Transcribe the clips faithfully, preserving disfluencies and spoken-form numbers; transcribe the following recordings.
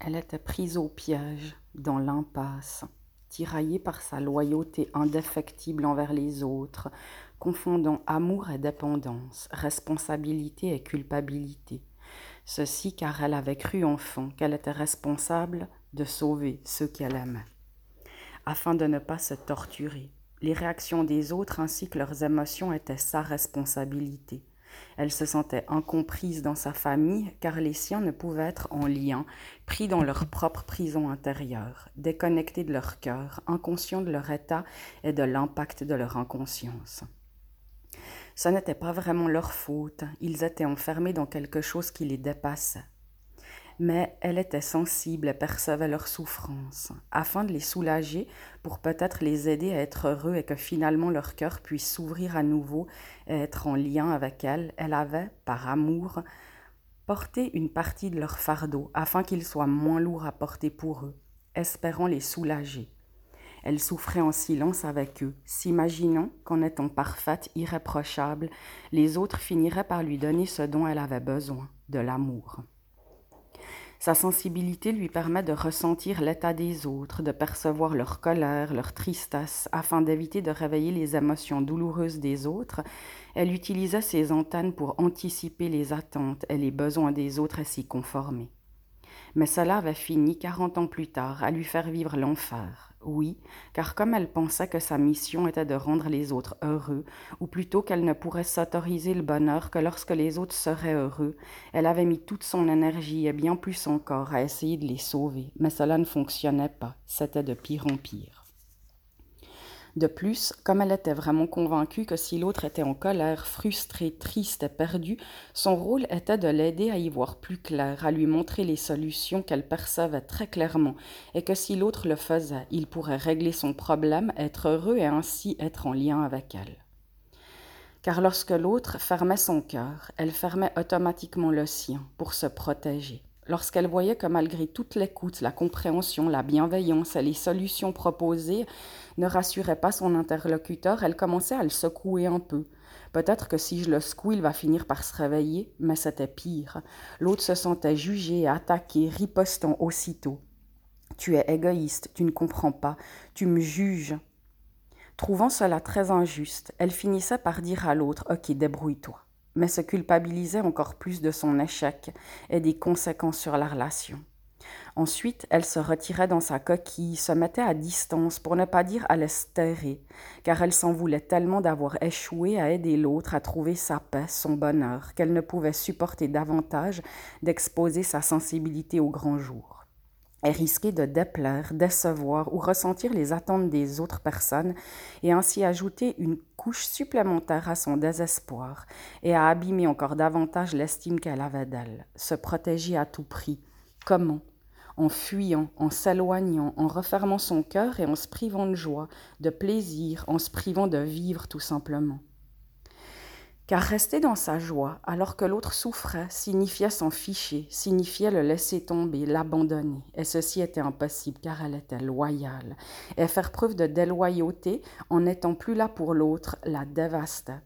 Elle était prise au piège, dans l'impasse, tiraillée par sa loyauté indéfectible envers les autres, confondant amour et dépendance, responsabilité et culpabilité. Ceci car elle avait cru enfant qu'elle était responsable de sauver ceux qu'elle aimait, afin de ne pas se torturer. Les réactions des autres ainsi que leurs émotions étaient sa responsabilité. Elle se sentait incomprise dans sa famille car les siens ne pouvaient être en lien, pris dans leur propre prison intérieure, déconnectés de leur cœur, inconscients de leur état et de l'impact de leur inconscience. Ce n'était pas vraiment leur faute, ils étaient enfermés dans quelque chose qui les dépassait. Mais elle était sensible et percevait leurs souffrances, afin de les soulager pour peut-être les aider à être heureux et que finalement leur cœur puisse s'ouvrir à nouveau et être en lien avec elle. Elle avait, par amour, porté une partie de leur fardeau afin qu'il soit moins lourd à porter pour eux, espérant les soulager. Elle souffrait en silence avec eux, s'imaginant qu'en étant parfaite, irréprochable, les autres finiraient par lui donner ce dont elle avait besoin, de l'amour. Sa sensibilité lui permet de ressentir l'état des autres, de percevoir leur colère, leur tristesse, afin d'éviter de réveiller les émotions douloureuses des autres. Elle utilisait ses antennes pour anticiper les attentes et les besoins des autres et s'y conformer. Mais cela avait fini quarante ans plus tard à lui faire vivre l'enfer. Oui, car comme elle pensait que sa mission était de rendre les autres heureux, ou plutôt qu'elle ne pourrait s'autoriser le bonheur que lorsque les autres seraient heureux, elle avait mis toute son énergie et bien plus encore à essayer de les sauver, mais cela ne fonctionnait pas, c'était de pire en pire. De plus, comme elle était vraiment convaincue que si l'autre était en colère, frustré, triste et perdu, son rôle était de l'aider à y voir plus clair, à lui montrer les solutions qu'elle percevait très clairement, et que si l'autre le faisait, il pourrait régler son problème, être heureux et ainsi être en lien avec elle. Car lorsque l'autre fermait son cœur, elle fermait automatiquement le sien pour se protéger. Lorsqu'elle voyait que malgré toute l'écoute, la compréhension, la bienveillance et les solutions proposées ne rassuraient pas son interlocuteur, elle commençait à le secouer un peu. Peut-être que si je le secoue, il va finir par se réveiller, mais c'était pire. L'autre se sentait jugé, attaqué, ripostant aussitôt. « Tu es égoïste, tu ne comprends pas, tu me juges. » Trouvant cela très injuste, elle finissait par dire à l'autre « Ok, débrouille-toi », mais se culpabilisait encore plus de son échec et des conséquences sur la relation. Ensuite, elle se retirait dans sa coquille, se mettait à distance, pour ne pas dire à l'esthérer, car elle s'en voulait tellement d'avoir échoué à aider l'autre à trouver sa paix, son bonheur, qu'elle ne pouvait supporter davantage d'exposer sa sensibilité au grand jour. Elle risquait de déplaire, décevoir ou ressentir les attentes des autres personnes et ainsi ajouter une couche supplémentaire à son désespoir et à abîmer encore davantage l'estime qu'elle avait d'elle. Se protéger à tout prix. Comment ? En fuyant, en s'éloignant, en refermant son cœur et en se privant de joie, de plaisir, en se privant de vivre tout simplement. Car rester dans sa joie alors que l'autre souffrait signifiait s'en ficher, signifiait le laisser tomber, l'abandonner. Et ceci était impossible car elle était loyale. Et faire preuve de déloyauté en n'étant plus là pour l'autre la dévastait.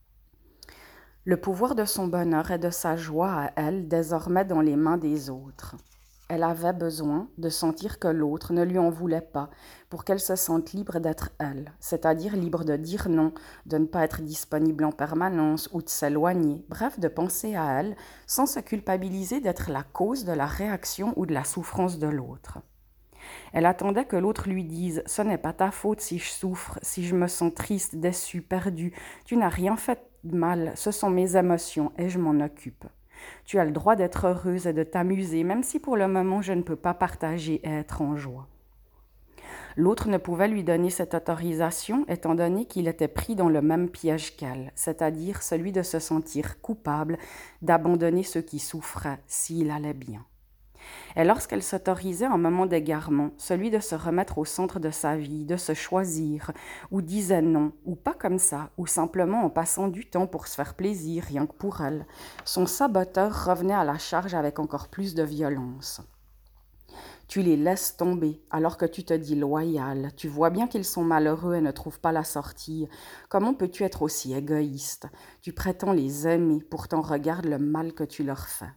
Le pouvoir de son bonheur et de sa joie à elle désormais dans les mains des autres. Elle avait besoin de sentir que l'autre ne lui en voulait pas pour qu'elle se sente libre d'être elle, c'est-à-dire libre de dire non, de ne pas être disponible en permanence ou de s'éloigner, bref, de penser à elle sans se culpabiliser d'être la cause de la réaction ou de la souffrance de l'autre. Elle attendait que l'autre lui dise « Ce n'est pas ta faute si je souffre, si je me sens triste, déçue, perdue. Tu n'as rien fait de mal, ce sont mes émotions et je m'en occupe. » Tu as le droit d'être heureuse et de t'amuser, même si pour le moment je ne peux pas partager et être en joie. L'autre ne pouvait lui donner cette autorisation étant donné qu'il était pris dans le même piège qu'elle, c'est-à-dire celui de se sentir coupable, d'abandonner ceux qui souffraient s'il allait bien. Et lorsqu'elle s'autorisait un moment d'égarement, celui de se remettre au centre de sa vie, de se choisir, ou disait non, ou pas comme ça, ou simplement en passant du temps pour se faire plaisir, rien que pour elle, son saboteur revenait à la charge avec encore plus de violence. Tu les laisses tomber alors que tu te dis loyal, tu vois bien qu'ils sont malheureux et ne trouvent pas la sortie. Comment peux-tu être aussi égoïste ? Tu prétends les aimer, pourtant regarde le mal que tu leur fais.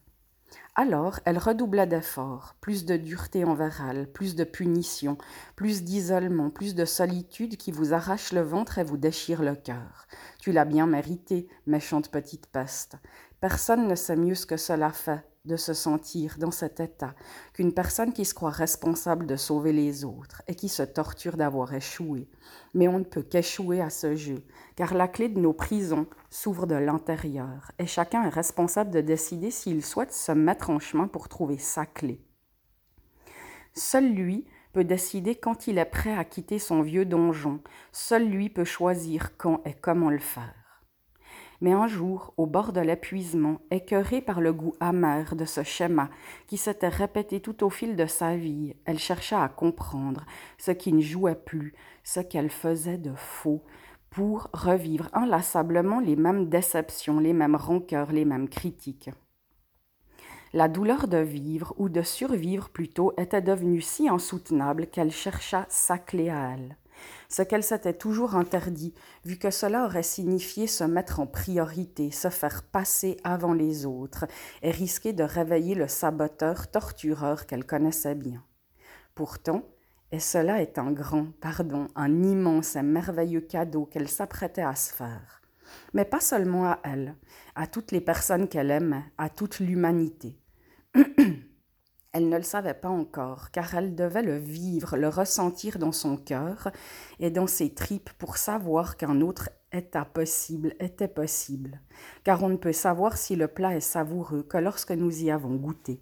Alors, elle redoublait d'efforts, plus de dureté envers elle, plus de punition, plus d'isolement, plus de solitude qui vous arrache le ventre et vous déchire le cœur. Tu l'as bien mérité, méchante petite peste. Personne ne sait mieux ce que cela fait de se sentir dans cet état qu'une personne qui se croit responsable de sauver les autres et qui se torture d'avoir échoué. Mais on ne peut qu'échouer à ce jeu, car la clé de nos prisons s'ouvre de l'intérieur et chacun est responsable de décider s'il souhaite se mettre en chemin pour trouver sa clé. Seul lui peut décider quand il est prêt à quitter son vieux donjon, seul lui peut choisir quand et comment le faire. Mais un jour, au bord de l'épuisement, écœurée par le goût amer de ce schéma qui s'était répété tout au fil de sa vie, elle chercha à comprendre ce qui ne jouait plus, ce qu'elle faisait de faux, pour revivre inlassablement les mêmes déceptions, les mêmes rancœurs, les mêmes critiques. La douleur de vivre, ou de survivre plutôt, était devenue si insoutenable qu'elle chercha sa clé à elle. Ce qu'elle s'était toujours interdit, vu que cela aurait signifié se mettre en priorité, se faire passer avant les autres, et risquer de réveiller le saboteur tortureur qu'elle connaissait bien. Pourtant, et cela est un grand, pardon, un immense et merveilleux cadeau qu'elle s'apprêtait à se faire. Mais pas seulement à elle, à toutes les personnes qu'elle aimait, à toute l'humanité. Elle ne le savait pas encore, car elle devait le vivre, le ressentir dans son cœur et dans ses tripes pour savoir qu'un autre état possible était possible, car on ne peut savoir si le plat est savoureux que lorsque nous y avons goûté.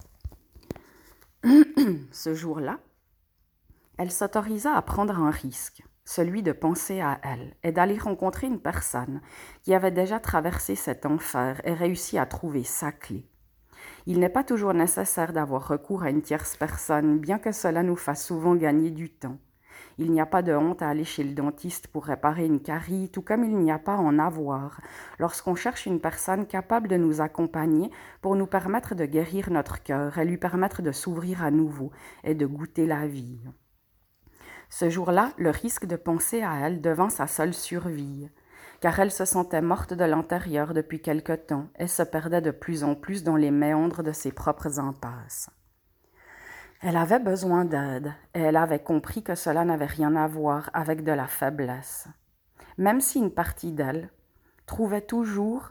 Ce jour-là, elle s'autorisa à prendre un risque, celui de penser à elle et d'aller rencontrer une personne qui avait déjà traversé cet enfer et réussi à trouver sa clé. Il n'est pas toujours nécessaire d'avoir recours à une tierce personne, bien que cela nous fasse souvent gagner du temps. Il n'y a pas de honte à aller chez le dentiste pour réparer une carie, tout comme il n'y a pas à en avoir lorsqu'on cherche une personne capable de nous accompagner pour nous permettre de guérir notre cœur et lui permettre de s'ouvrir à nouveau et de goûter la vie. Ce jour-là, le risque de penser à elle devint sa seule survie, car elle se sentait morte de l'intérieur depuis quelque temps et se perdait de plus en plus dans les méandres de ses propres impasses. Elle avait besoin d'aide et elle avait compris que cela n'avait rien à voir avec de la faiblesse, même si une partie d'elle trouvait toujours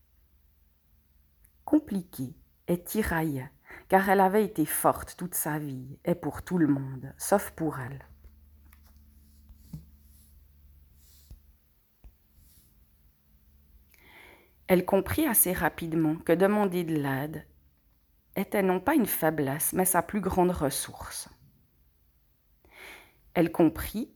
compliqué et tiraillait, car elle avait été forte toute sa vie et pour tout le monde, sauf pour elle. Elle comprit assez rapidement que demander de l'aide était non pas une faiblesse, mais sa plus grande ressource. Elle comprit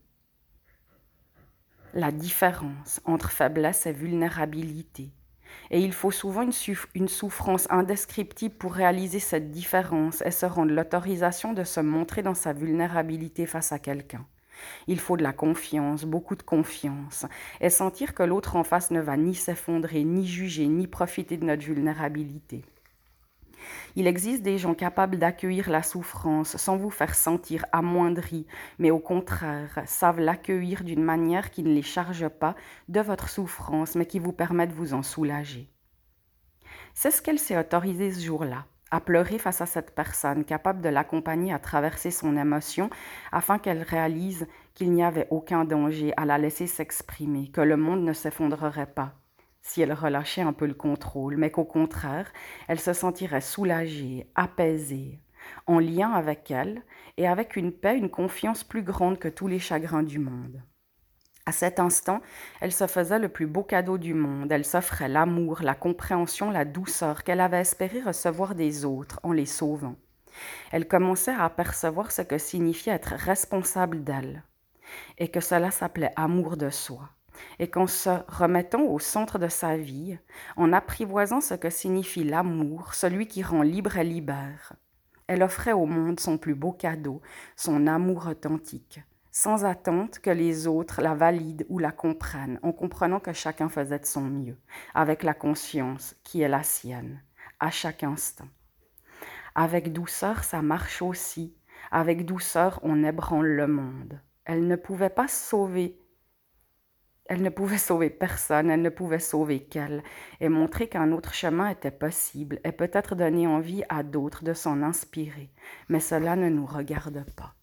la différence entre faiblesse et vulnérabilité. Et il faut souvent une, suff- une souffrance indescriptible pour réaliser cette différence et se rendre l'autorisation de se montrer dans sa vulnérabilité face à quelqu'un. Il faut de la confiance, beaucoup de confiance, et sentir que l'autre en face ne va ni s'effondrer, ni juger, ni profiter de notre vulnérabilité. Il existe des gens capables d'accueillir la souffrance sans vous faire sentir amoindri, mais au contraire, savent l'accueillir d'une manière qui ne les charge pas de votre souffrance, mais qui vous permet de vous en soulager. C'est ce qu'elle s'est autorisée ce jour-là, à pleurer face à cette personne, capable de l'accompagner à traverser son émotion, afin qu'elle réalise qu'il n'y avait aucun danger à la laisser s'exprimer, que le monde ne s'effondrerait pas si elle relâchait un peu le contrôle, mais qu'au contraire, elle se sentirait soulagée, apaisée, en lien avec elle et avec une paix, une confiance plus grande que tous les chagrins du monde. À cet instant, elle se faisait le plus beau cadeau du monde. Elle s'offrait l'amour, la compréhension, la douceur qu'elle avait espéré recevoir des autres en les sauvant. Elle commençait à apercevoir ce que signifiait être responsable d'elle et que cela s'appelait amour de soi. Et qu'en se remettant au centre de sa vie, en apprivoisant ce que signifie l'amour, celui qui rend libre et libère, elle offrait au monde son plus beau cadeau, son amour authentique, sans attente que les autres la valident ou la comprennent, en comprenant que chacun faisait de son mieux, avec la conscience qui est la sienne, à chaque instant. Avec douceur, ça marche aussi. Avec douceur, on ébranle le monde. Elle ne pouvait pas sauver Elle ne pouvait sauver personne, elle ne pouvait sauver qu'elle, et montrer qu'un autre chemin était possible, et peut-être donner envie à d'autres de s'en inspirer. Mais cela ne nous regarde pas.